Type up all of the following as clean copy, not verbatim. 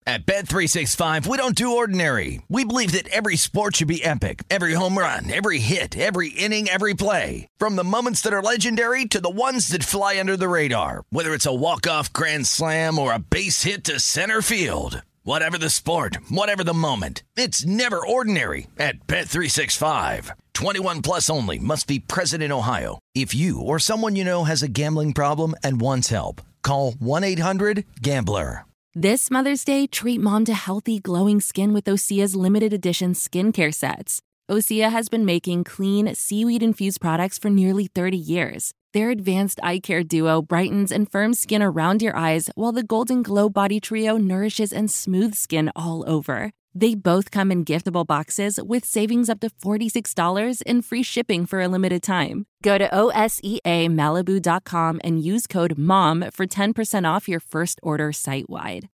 At Bet365, we don't do ordinary. We believe that every sport should be epic. Every home run, every hit, every inning, every play. From the moments that are legendary to the ones that fly under the radar. Whether it's a walk-off grand slam or a base hit to center field. Whatever the sport, whatever the moment. It's never ordinary at Bet365. 21 plus only. Must be present in Ohio. If you or someone you know has a gambling problem and wants help, call 1-800-GAMBLER. This Mother's Day, treat mom to healthy, glowing skin with Osea's limited edition skincare sets. Osea has been making clean, seaweed-infused products for nearly 30 years. Their advanced eye care duo brightens and firms skin around your eyes, while the Golden Glow Body Trio nourishes and smooths skin all over. They both come in giftable boxes with savings up to $46 and free shipping for a limited time. Go to OSEAMalibu.com and use code MOM for 10% off your first order site-wide.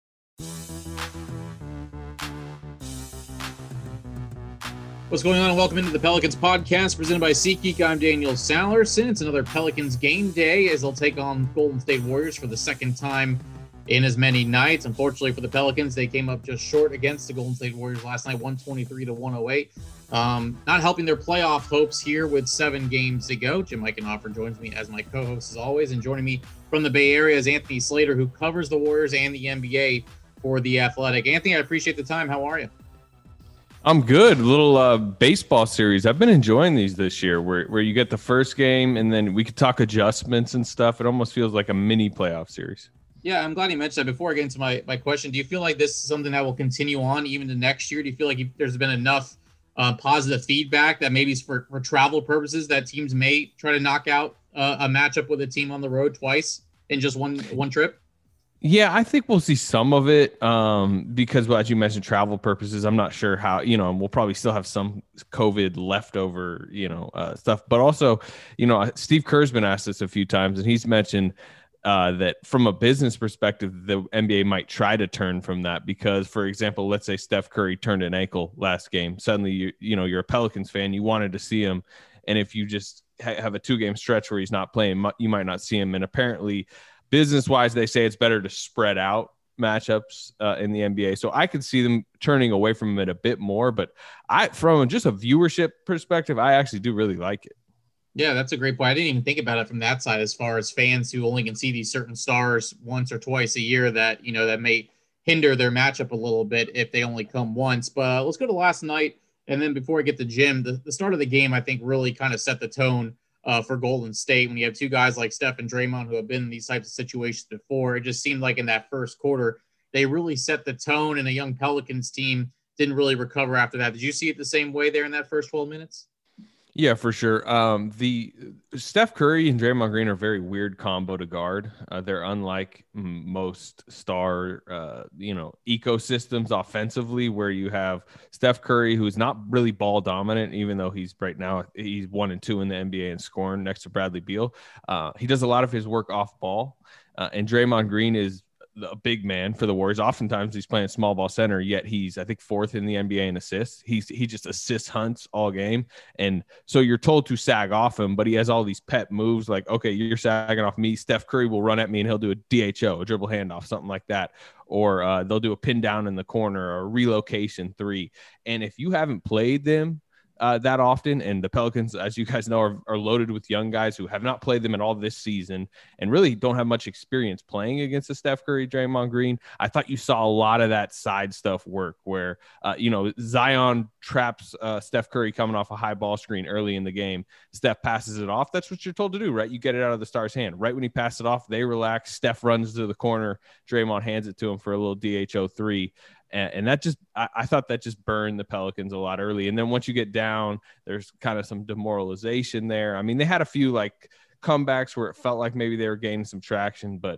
What's going on, and welcome into the Pelicans podcast presented by SeatGeek. I'm Daniel Sallerson. It's another Pelicans game day as they'll take on Golden State Warriors for the second time in as many nights. Unfortunately for the Pelicans, they came up just short against the Golden State Warriors last night, 123-108. Not helping their playoff hopes here with 7 games to go. Jim Eichenhofer joins me as my co-host as always, and joining me from the Bay Area is Anthony Slater, who covers the Warriors and the NBA for The Athletic. Anthony, I appreciate the time. How are you? I'm good. A little baseball series. I've been enjoying these this year where you get the first game and then we could talk adjustments and stuff. It almost feels like a mini playoff series. Yeah, I'm glad you mentioned that. Before I get into my question, do you feel like this is something that will continue on even to next year? Do you feel like there's been enough positive feedback that maybe for travel purposes that teams may try to knock out a matchup with a team on the road twice in just one trip? Yeah, I think we'll see some of it because, well, as you mentioned, travel purposes, I'm not sure how, we'll probably still have some COVID leftover, stuff. But also, Steve Kerr's been asked this a few times, and he's mentioned that from a business perspective, the NBA might try to turn from that because, for example, let's say Steph Curry turned an ankle last game. Suddenly, you're a Pelicans fan. You wanted to see him. And if you just have a 2-game stretch where he's not playing, you might not see him. And apparently, business-wise, they say it's better to spread out matchups in the NBA. So I could see them turning away from it a bit more. But from just a viewership perspective, I actually do really like it. Yeah, that's a great point. I didn't even think about it from that side as far as fans who only can see these certain stars once or twice a year that, that may hinder their matchup a little bit if they only come once. But let's go to last night. And then before I get to Jim, the start of the game, I think, really kind of set the tone for Golden State. When you have 2 guys like Steph and Draymond who have been in these types of situations before, it just seemed like in that first quarter, they really set the tone, and a young Pelicans team didn't really recover after that. Did you see it the same way there in that first 12 minutes? Yeah, for sure. The Steph Curry and Draymond Green are a very weird combo to guard. They're unlike most star, ecosystems offensively, where you have Steph Curry, who's not really ball dominant, even though he's 1 and 2 in the NBA in scoring next to Bradley Beal. He does a lot of his work off ball, and Draymond Green is a big man for the Warriors. Oftentimes he's playing small ball center, yet he's, I think, 4th in the NBA in assists. He just assist hunts all game. And so you're told to sag off him, but he has all these pet moves like, okay, you're sagging off me. Steph Curry will run at me and he'll do a DHO, a dribble handoff, something like that. Or they'll do a pin down in the corner or a relocation 3. And if you haven't played them that often, and the Pelicans, as you guys know, are loaded with young guys who have not played them at all this season and really don't have much experience playing against the Steph Curry, Draymond Green. I thought you saw a lot of that side stuff work where, Zion traps Steph Curry coming off a high ball screen early in the game. Steph passes it off. That's what you're told to do, right? You get it out of the star's hand. Right when he passes it off, they relax. Steph runs to the corner. Draymond hands it to him for a little DHO 3. And that just, I thought that just burned the Pelicans a lot early. And then once you get down, there's kind of some demoralization there. I mean, they had a few comebacks where it felt like maybe they were gaining some traction, but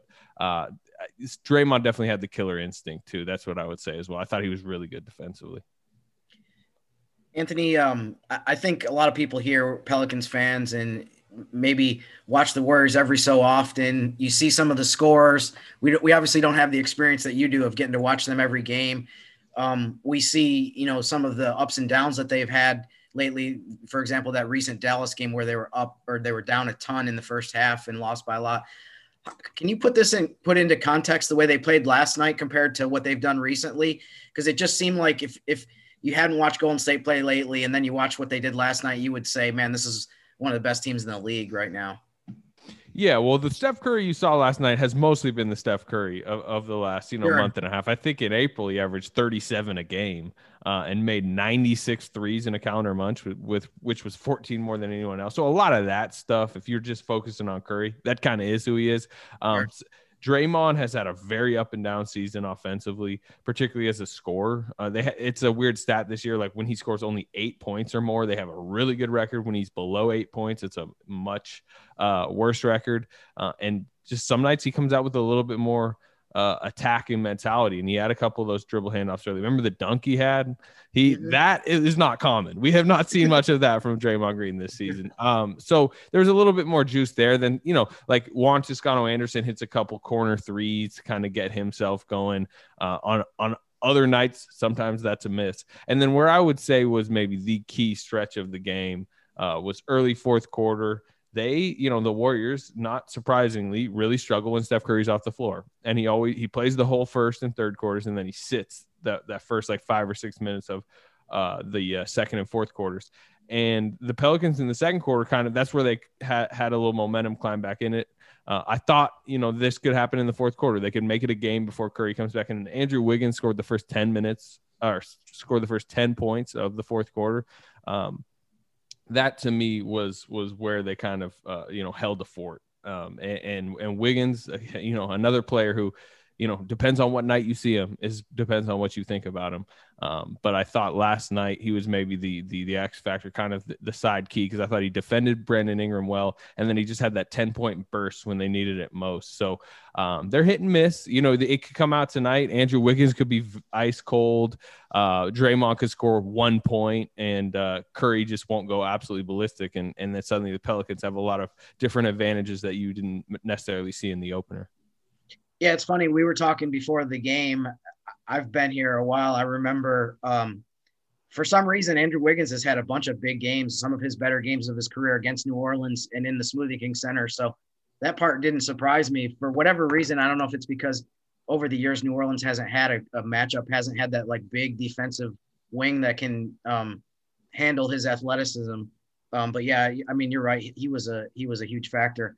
Draymond definitely had the killer instinct too. That's what I would say as well. I thought he was really good defensively. Anthony, I think a lot of people here, Pelicans fans, and maybe watch the Warriors every so often. You see some of the scores. We obviously don't have the experience that you do of getting to watch them every game. We see, some of the ups and downs that they've had lately. For example, that recent Dallas game where they were up or they were down a ton in the first half and lost by a lot. Can you put into context the way they played last night compared to what they've done recently? Because it just seemed like if you hadn't watched Golden State play lately and then you watch what they did last night, you would say, man, this is one of the best teams in the league right now. Yeah, well, the Steph Curry you saw last night has mostly been the Steph Curry of the last, Sure. month and a half. I think in April he averaged 37 a game and made 96 threes in a calendar month, which was 14 more than anyone else. So a lot of that stuff, if you're just focusing on Curry, that kind of is who he is. Sure. Draymond has had a very up and down season offensively, particularly as a scorer. It's a weird stat this year. Like when he scores only 8 points or more, they have a really good record. When he's below 8 points, it's a much worse record. And just some nights he comes out with a little bit more attacking mentality, and he had a couple of those dribble handoffs early. Remember the dunk he had? That is not common. We have not seen much of that from Draymond Green this season. So there's a little bit more juice there than, like Juan Toscano-Anderson hits a couple corner threes to kind of get himself going on other nights. Sometimes that's a miss. And then where I would say was maybe the key stretch of the game was early fourth quarter. They, the Warriors, not surprisingly, really struggle when Steph Curry's off the floor. And he plays the whole first and third quarters, and then he sits that first like 5 or 6 minutes of the second and fourth quarters. And the Pelicans in the second quarter, that's where they had a little momentum climb back in it. I thought, this could happen in the fourth quarter. They could make it a game before Curry comes back. And Andrew Wiggins scored the first 10 points of the fourth quarter. That to me was where they kind of, held the fort. And Wiggins, another player who, depends on what night you see him, depends on what you think about him. But I thought last night he was maybe the X factor, kind of the side key, because I thought he defended Brandon Ingram well, and then he just had that 10-point burst when they needed it most. So they're hit and miss. It could come out tonight. Andrew Wiggins could be ice cold. Draymond could score 1 point, and Curry just won't go absolutely ballistic. And then suddenly the Pelicans have a lot of different advantages that you didn't necessarily see in the opener. Yeah, it's funny. We were talking before the game. I've been here a while. I remember for some reason, Andrew Wiggins has had a bunch of big games, some of his better games of his career against New Orleans and in the Smoothie King Center. So that part didn't surprise me. For whatever reason, I don't know if it's because over the years, New Orleans hasn't had a matchup, hasn't had that like big defensive wing that can handle his athleticism. But yeah, I mean, you're right. He was a huge factor.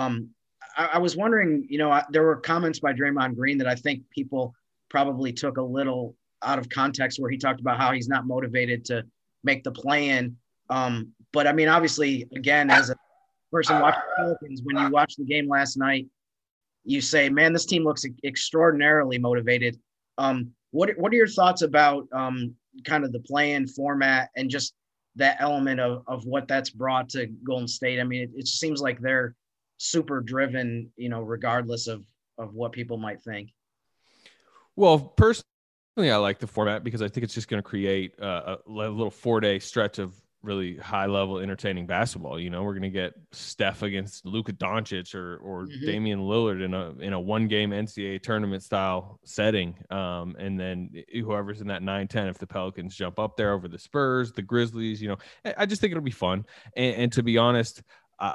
I was wondering, there were comments by Draymond Green that I think people probably took a little out of context, where he talked about how he's not motivated to make the play-in. But I mean, obviously, again, as a person watching the Pelicans, when you watch the game last night, you say, man, this team looks extraordinarily motivated. What are your thoughts about kind of the play-in format and just that element of what that's brought to Golden State? I mean, it seems like they're super driven, regardless of what people might think. Well, personally, I like the format because I think it's just going to create a little 4-day stretch of really high level entertaining basketball. We're going to get Steph against Luka Doncic or Damian Lillard in a 1-game NCAA tournament style setting. And then whoever's in that 9-10, if the Pelicans jump up there over the Spurs, the Grizzlies, I just think it'll be fun. And to be honest,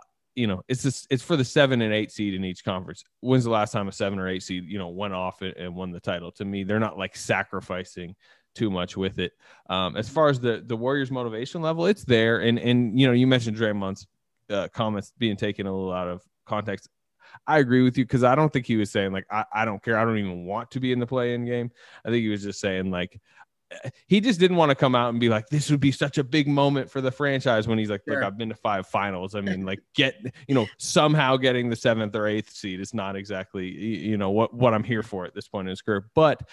it's for the 7 and 8 seed in each conference. When's the last time a 7 or 8 seed, went off and won the title? To me, they're not like sacrificing too much with it. As far as the Warriors motivation level, it's there. And you mentioned Draymond's comments being taken a little out of context. I agree with you, because I don't think he was saying like, I don't care, I don't even want to be in the play-in game. I think he was just saying like, he just didn't want to come out and be like, this would be such a big moment for the franchise, when he's like, look, I've been to 5 finals. I mean, like, somehow getting the 7th or 8th seed is not exactly, what I'm here for at this point in his career. But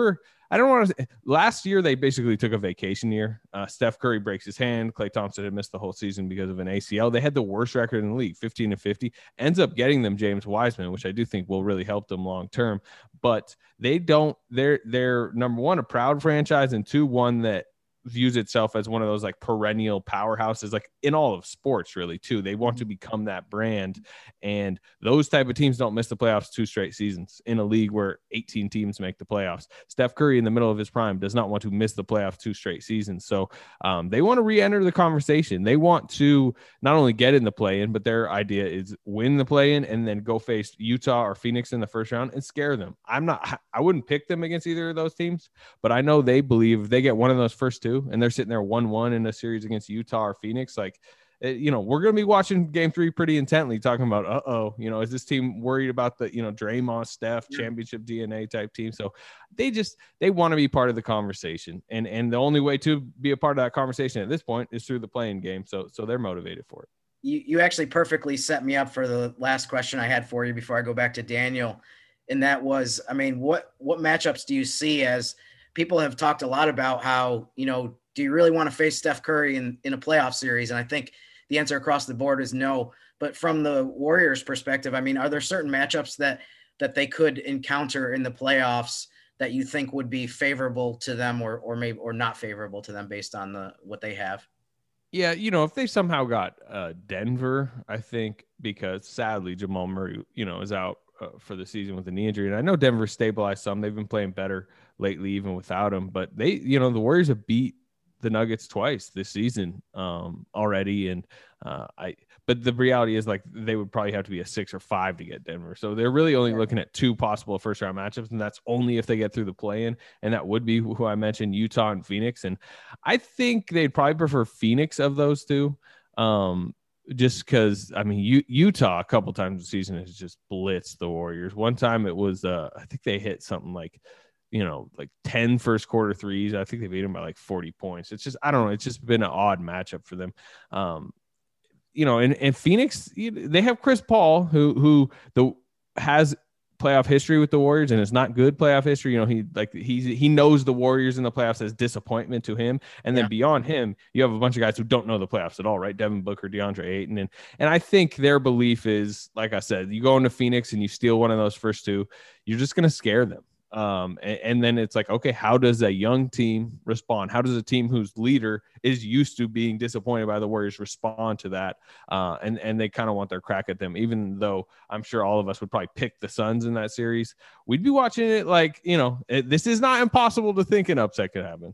last year, they basically took a vacation year. Steph Curry breaks his hand. Klay Thompson had missed the whole season because of an ACL. They had the worst record in the league, 15-50, ends up getting them James Wiseman, which I do think will really help them long-term. But they're number one, a proud franchise, and 2, one that views itself as one of those like perennial powerhouses, like in all of sports really too. They want to become that brand, and those type of teams don't miss the playoffs 2 straight seasons in a league where 18 teams make the playoffs. Steph Curry in the middle of his prime does not want to miss the playoffs 2 straight seasons. So they want to re-enter the conversation. They want to not only get in the play-in, but their idea is win the play-in and then go face Utah or Phoenix in the first round and scare them. I wouldn't pick them against either of those teams, but I know they believe if they get one of those first 2 and they're sitting there 1-1 in a series against Utah or Phoenix, like, we're going to be watching game 3 pretty intently, talking about, is this team worried about the, Draymond, Steph, championship DNA type team? So they want to be part of the conversation. And the only way to be a part of that conversation at this point is through the playing game. So they're motivated for it. You actually perfectly set me up for the last question I had for you before I go back to Daniel. And that was, what matchups do you see, as people have talked a lot about how, do you really want to face Steph Curry in a playoff series? And I think the answer across the board is no. But from the Warriors' perspective, are there certain matchups that they could encounter in the playoffs that you think would be favorable to them or maybe or not favorable to them based on what they have? Yeah, if they somehow got Denver, I think, because sadly Jamal Murray, is out for the season with a knee injury. And I know Denver stabilized some. They've been playing better lately, even without him. But they, the Warriors have beat the Nuggets twice this season already. And but the reality is, like, they would probably have to be a 6 or 5 to get Denver. So they're really only looking at 2 possible first round matchups. And that's only if they get through the play-in. And that would be who I mentioned, Utah and Phoenix. And I think they'd probably prefer Phoenix of those 2. Just because, Utah a couple times this season has just blitzed the Warriors. One time it was, I think they hit something like 10 first quarter threes. I think they beat them by like 40 points. It's just, I don't know. It's just been an odd matchup for them. And Phoenix, they have Chris Paul, who has playoff history with the Warriors, and it's not good playoff history. He knows the Warriors in the playoffs as disappointment to him. And then beyond him, you have a bunch of guys who don't know the playoffs at all, right? Devin Booker, DeAndre Ayton. And I think their belief is, like I said, you go into Phoenix and you steal one of those first 2, you're just going to scare them. And then it's like, okay, how does a young team respond? How does a team whose leader is used to being disappointed by the Warriors respond to that? And they kind of want their crack at them, even though I'm sure all of us would probably pick the Suns in that series. We'd be watching it like, this is not impossible to think an upset could happen.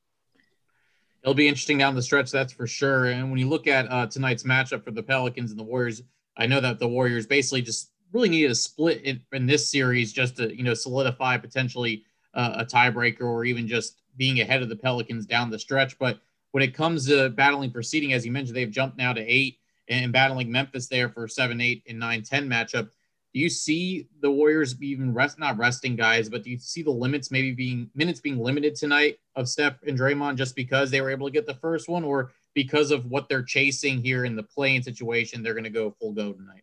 It'll be interesting down the stretch, that's for sure. And when you look at tonight's matchup for the Pelicans and the Warriors, I know that the Warriors basically just really needed a split in this series just to, solidify potentially a tiebreaker or even just being ahead of the Pelicans down the stretch. But when it comes to battling for seeding, as you mentioned, they've jumped now to 8 and battling Memphis there for 7, 8, and 9, 10 matchup. Do you see the Warriors even not resting guys, but do you see the minutes being limited tonight of Steph and Draymond just because they were able to get the first one, or because of what they're chasing here in the play-in situation, they're going to go full go tonight?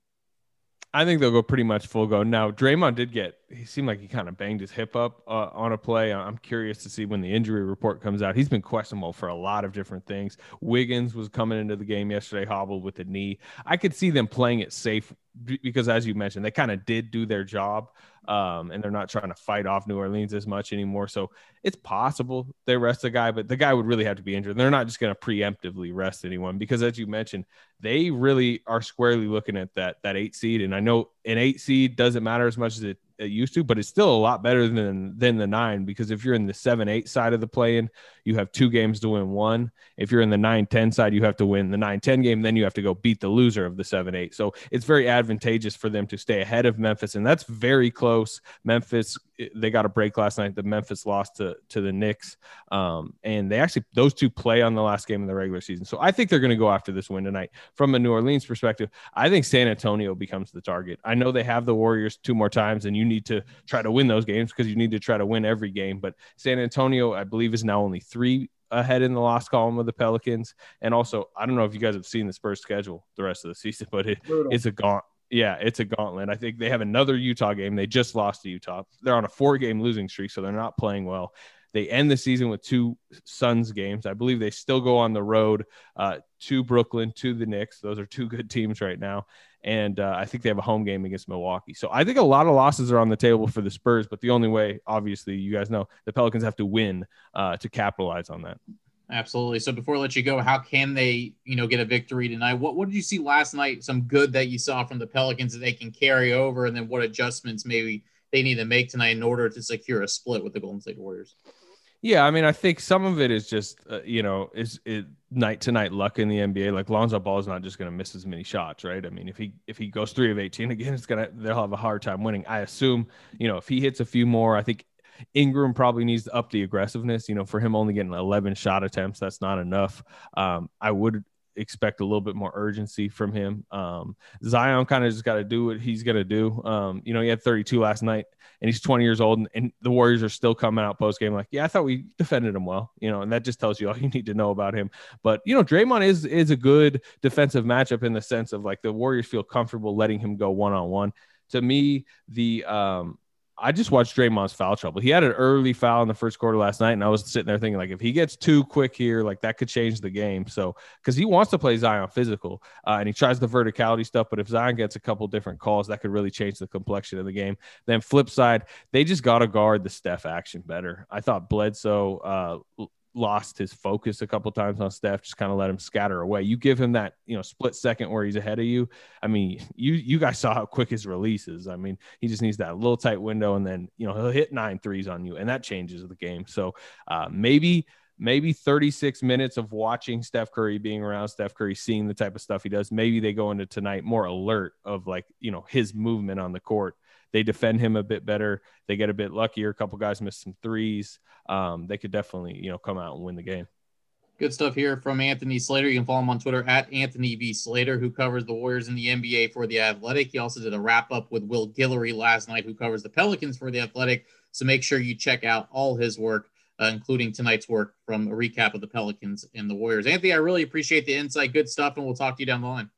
I think they'll go pretty much full go. Now, Draymond he seemed like he kind of banged his hip up on a play. I'm curious to see when the injury report comes out. He's been questionable for a lot of different things. Wiggins was coming into the game yesterday, hobbled with the knee. I could see them playing it safe because, as you mentioned, they kind of did do their job. And they're not trying to fight off New Orleans as much anymore. So it's possible they rest the guy, but the guy would really have to be injured. They're not just going to preemptively rest anyone because, as you mentioned, they really are squarely looking at that 8 seed. And I know an 8 seed doesn't matter as much as it used to, but it's still a lot better than the 9, because if you're in the 7-8 side of the play-in, you have 2 games to win 1. If you're in the 9-10 side, you have to win the 9-10 game. Then you have to go beat the loser of the 7-8. So it's very advantageous for them to stay ahead of Memphis, and that's very close. Memphis, they got a break last night. The Memphis lost to the Knicks, and those 2 play on the last game of the regular season. So I think they're going to go after this win tonight. From a New Orleans perspective, I think San Antonio becomes the target. I know they have the Warriors 2 more times, and you need to try to win those games because you need to try to win every game. But San Antonio, I believe, is now only 3 ahead in the loss column of the Pelicans. And also, I don't know if you guys have seen the Spurs schedule the rest of the season, but it's a gauntlet. Yeah, it's a gauntlet. I think they have another Utah game. They just lost to Utah. They're on a 4-game losing streak, so they're not playing well. They end the season with 2 Suns games. I believe they still go on the road to Brooklyn, to the Knicks. Those are 2 good teams right now. And I think they have a home game against Milwaukee. So I think a lot of losses are on the table for the Spurs, but the only way, obviously, you guys know, the Pelicans have to win to capitalize on that. Absolutely. So before I let you go, how can they, get a victory tonight? What did you see last night? Some good that you saw from the Pelicans that they can carry over, and then what adjustments maybe they need to make tonight in order to secure a split with the Golden State Warriors? Yeah, I mean, I think some of it is just, is night to night luck in the NBA. Like Lonzo Ball is not just going to miss as many shots, right? I mean, if he goes 3 of 18 again, they'll have a hard time winning. I assume, if he hits a few more, I think Ingram probably needs to up the aggressiveness. For him only getting 11 shot attempts, that's not enough. I would expect a little bit more urgency from him. Zion kind of just got to do what he's going to do. He had 32 last night, and he's 20 years old, and the Warriors are still coming out post game like, yeah, I thought we defended him well, and that just tells you all you need to know about him. But Draymond is a good defensive matchup in the sense of like the Warriors feel comfortable letting him go one-on-one. To me, I just watched Draymond's foul trouble. He had an early foul in the first quarter last night, and I was sitting there thinking, like, if he gets too quick here, like that could change the game. So, because he wants to play Zion physical, and he tries the verticality stuff, but if Zion gets a couple different calls, that could really change the complexion of the game. Then flip side, they just got to guard the Steph action better. I thought Bledsoe lost his focus a couple times on Steph, just kind of let him scatter away. You give him that, split second where he's ahead of you. I mean, you guys saw how quick his release is. I mean, he just needs that little tight window, and then, he'll hit 9 threes on you, and that changes the game. So maybe 36 minutes of watching Steph Curry, being around Steph Curry, seeing the type of stuff he does. Maybe they go into tonight more alert of like, his movement on the court. They defend him a bit better. They get a bit luckier. A couple guys missed some threes. They could definitely, come out and win the game. Good stuff here from Anthony Slater. You can follow him on Twitter at Anthony V. Slater, who covers the Warriors in the NBA for The Athletic. He also did a wrap-up with Will Guillory last night, who covers the Pelicans for The Athletic. So make sure you check out all his work, including tonight's work from a recap of the Pelicans and the Warriors. Anthony, I really appreciate the insight. Good stuff, and we'll talk to you down the line.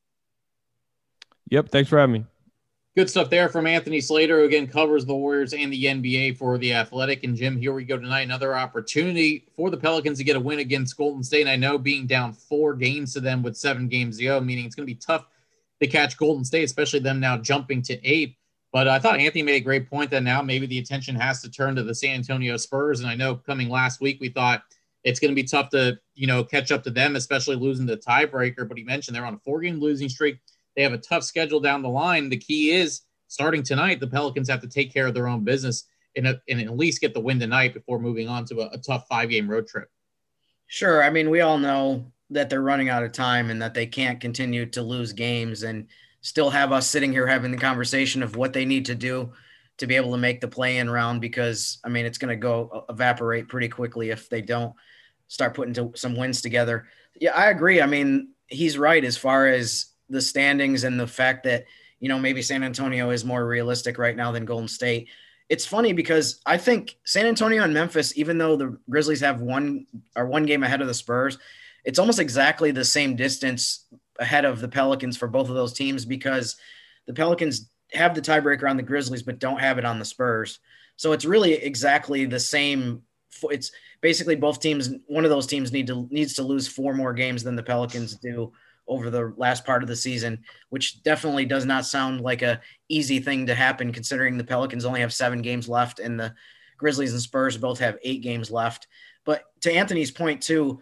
Yep, thanks for having me. Good stuff there from Anthony Slater, who again covers the Warriors and the NBA for The Athletic. And Jim, here we go tonight. Another opportunity for the Pelicans to get a win against Golden State. And I know being down 4 games to them with 7 games to go, meaning it's going to be tough to catch Golden State, especially them now jumping to 8. But I thought Anthony made a great point that now maybe the attention has to turn to the San Antonio Spurs. And I know coming last week, we thought it's going to be tough to, catch up to them, especially losing the tiebreaker. But he mentioned they're on a 4-game losing streak. They have a tough schedule down the line. The key is starting tonight, the Pelicans have to take care of their own business and at least get the win tonight before moving on to a tough 5-game road trip. Sure. I mean, we all know that they're running out of time and that they can't continue to lose games and still have us sitting here having the conversation of what they need to do to be able to make the play-in round, because, I mean, it's going to evaporate pretty quickly if they don't start putting some wins together. Yeah, I agree. I mean, he's right as far as the standings and the fact that, maybe San Antonio is more realistic right now than Golden State. It's funny because I think San Antonio and Memphis, even though the Grizzlies have one game ahead of the Spurs, it's almost exactly the same distance ahead of the Pelicans for both of those teams, because the Pelicans have the tiebreaker on the Grizzlies but don't have it on the Spurs. So it's really exactly the same. It's basically both teams. One of those teams needs to lose 4 more games than the Pelicans do over the last part of the season, which definitely does not sound like a easy thing to happen, considering the Pelicans only have 7 games left and the Grizzlies and Spurs both have 8 games left. But to Anthony's point too,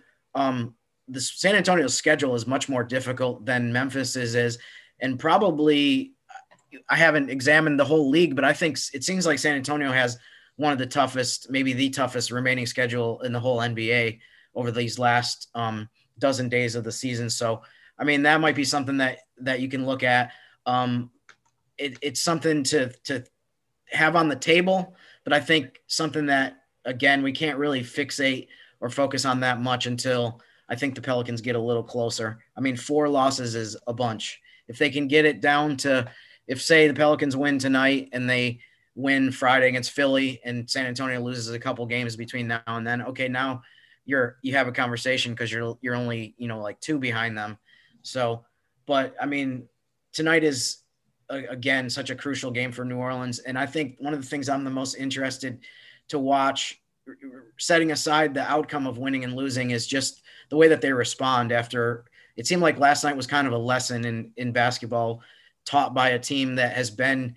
the San Antonio schedule is much more difficult than Memphis's is. And probably, I haven't examined the whole league, but I think it seems like San Antonio has one of the toughest, maybe the toughest remaining schedule in the whole NBA over these last dozen days of the season. So, I mean, that might be something that you can look at. It's something to have on the table, but I think something that, again, we can't really fixate or focus on that much until I think the Pelicans get a little closer. I mean, 4 losses is a bunch. If they can get it down to, if say the Pelicans win tonight and they win Friday against Philly and San Antonio loses a couple games between now and then, okay, now you have a conversation because you're only, like 2 behind them. So, but I mean, tonight is again such a crucial game for New Orleans, and I think one of the things I'm the most interested to watch, setting aside the outcome of winning and losing, is just the way that they respond after. It seemed like last night was kind of a lesson in basketball taught by a team that has been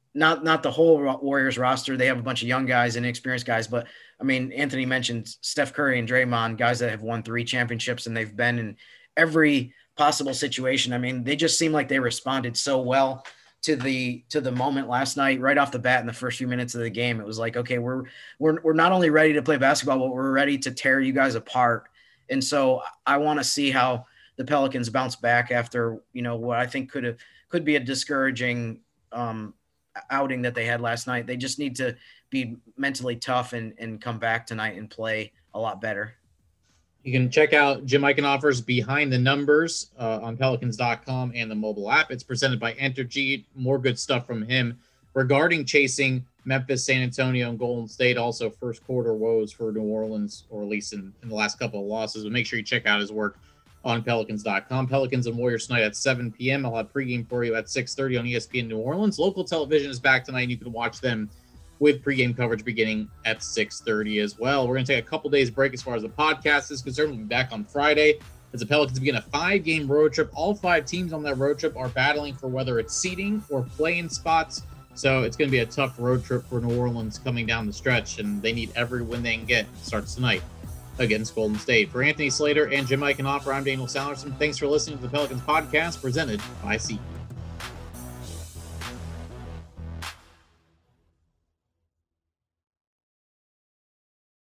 not the whole Warriors roster. They have a bunch of young guys and inexperienced guys, but I mean, Anthony mentioned Steph Curry and Draymond, guys that have won 3 championships, and they've been in every possible situation. I mean, they just seem like they responded so well to the moment last night, right off the bat in the first few minutes of the game. It was like, okay, we're not only ready to play basketball, but we're ready to tear you guys apart. And so I want to see how the Pelicans bounce back after, what I think could be a discouraging outing that they had last night. They just need to be mentally tough and come back tonight and play a lot better. You can check out Jim Eichenhofer's Behind the Numbers on Pelicans.com and the mobile app. It's presented by Entergy. More good stuff from him regarding chasing Memphis, San Antonio, and Golden State. Also, first quarter woes for New Orleans, or at least in the last couple of losses. But make sure you check out his work on Pelicans.com. Pelicans and Warriors tonight at 7 p.m. I'll have pregame for you at 6:30 on ESPN New Orleans. Local television is back tonight, and you can watch them with pregame coverage beginning at 6:30 as well. We're going to take a couple days break as far as the podcast is concerned. We'll be back on Friday as the Pelicans begin a 5-game road trip. All 5 teams on that road trip are battling for whether it's seeding or play-in spots. So it's going to be a tough road trip for New Orleans coming down the stretch, and they need every win they can get. It starts tonight against Golden State. For Anthony Slater and Jim Eichenhofer, I'm Daniel Salerson. Thanks for listening to the Pelicans podcast presented by SeatGeek.